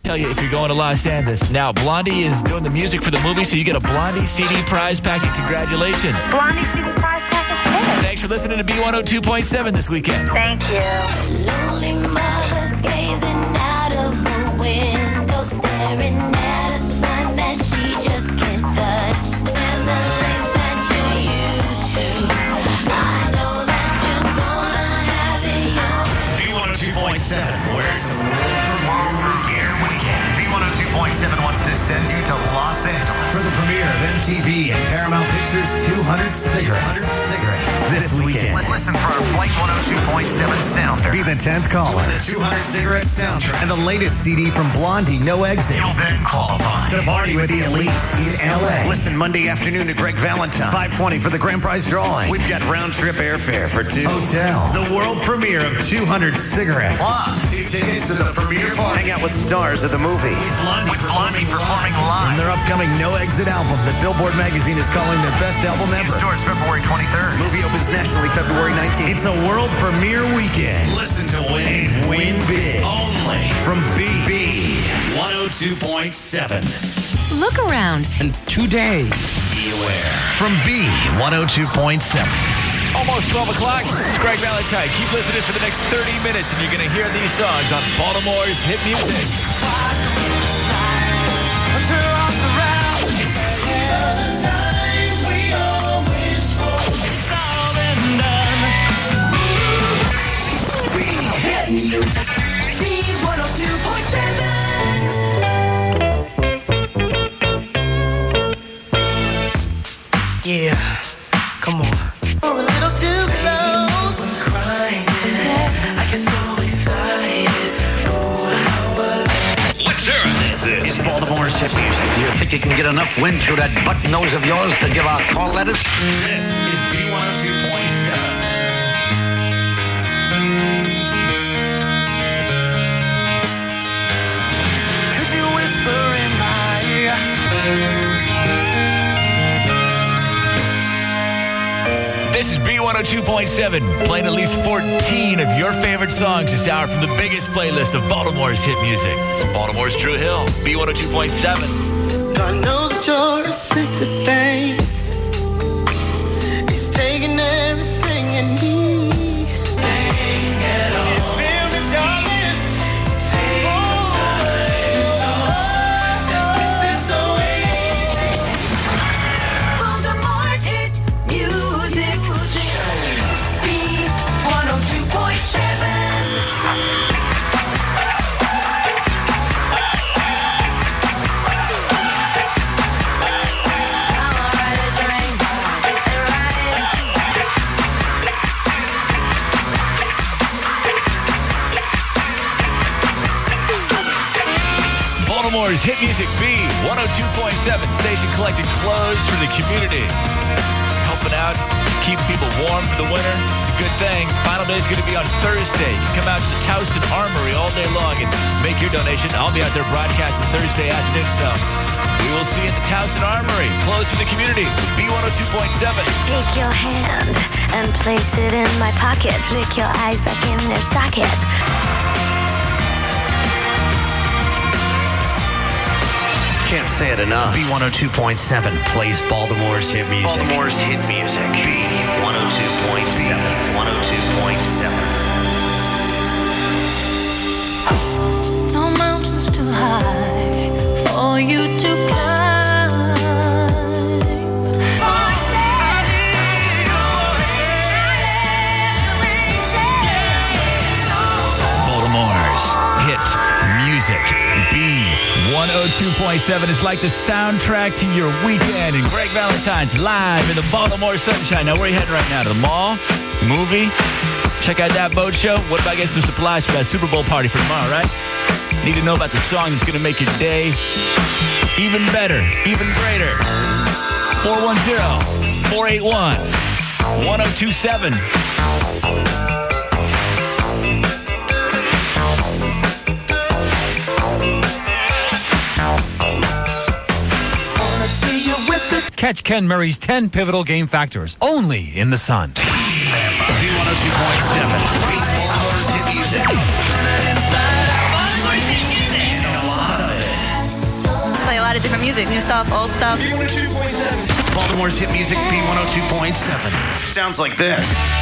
tell you if you're going to Los Angeles. Now, Blondie is doing the music for the movie, so you get a Blondie CD prize packet. Congratulations. Blondie CD prize packet. Thanks for listening to B102.7 this weekend. Thank you. Lonely mother gazing out of the window, staring at a sun that she just can't touch. And the lace that you used to, I know that you're gonna have it yours. B102.7, where it's a world premiere weekend. B102.7 wants to send you to Los Angeles for the premiere of MTV and Paramount Pictures' 200 Cigarettes. This weekend. Listen for our Flight 102.7 sounder. Be the 10th caller. The 200 Cigarette soundtrack. And the latest CD from Blondie, No Exit. You'll then qualify to party with the elite in L.A. Listen Monday afternoon to Greg Valentine. 5:20 for the grand prize drawing. We've got round-trip airfare for two. Hotel. The world premiere of 200 Cigarettes. Plus, 2 tickets to the premiere party. Hang out with stars of the movie. With Blondie performing live. And their upcoming No Exit album that Billboard magazine is calling their best album ever. It starts February 23rd. Movie opens nationally February 19th. It's a world premiere weekend. Listen to win and win big. Only from BB 102.7. Look around. And today, beware. From B 102.7. Almost 12 o'clock. It's Greg Valentine. Keep listening for the next 30 minutes, and you're going to hear these songs on Baltimore's hit music. Yeah, come on. A little too close. I'm crying. I get so excited. Let's hear it. It's Baltimore's hit music. Do you think you can get enough wind through that button nose of yours to give out call letters? This is B102.7. Could you whisper in my ear? This is B102.7, playing at least 14 of your favorite songs this hour from the biggest playlist of Baltimore's hit music. It's Baltimore's Drew Hill, B102.7. I know that you're a sexy thing. It's taking everything in me. Baltimore's hit music B102.7 station collecting clothes for the community. Helping out, keeping people warm for the winter. It's a good thing. Final day is going to be on Thursday. You come out to the Towson Armory all day long and make your donation. I'll be out there broadcasting Thursday afternoon, so we will see you at the Towson Armory. Clothes for the community. B102.7. Take your hand and place it in my pocket. Flick your eyes back in their sockets. Can't say it enough. B102.7 plays Baltimore's hit music. Baltimore's hit music. B102.7. 102.7. No mountains too high for you to climb. Baltimore's hit music. B102.7 is like the soundtrack to your weekend. And Greg Valentine's live in the Baltimore sunshine. Now, where are you heading right now? To the mall? Movie? Check out that boat show? What about getting some supplies for that Super Bowl party for tomorrow, right? Need to know about the song that's going to make your day even better, even greater. 410-481-1027. Catch Ken Murray's 10 pivotal game factors only in The Sun. B102.7. Baltimore's hit music. And a lot of of different music, new stuff, old stuff. B102.7. Baltimore's hit music, B102.7. Sounds like this.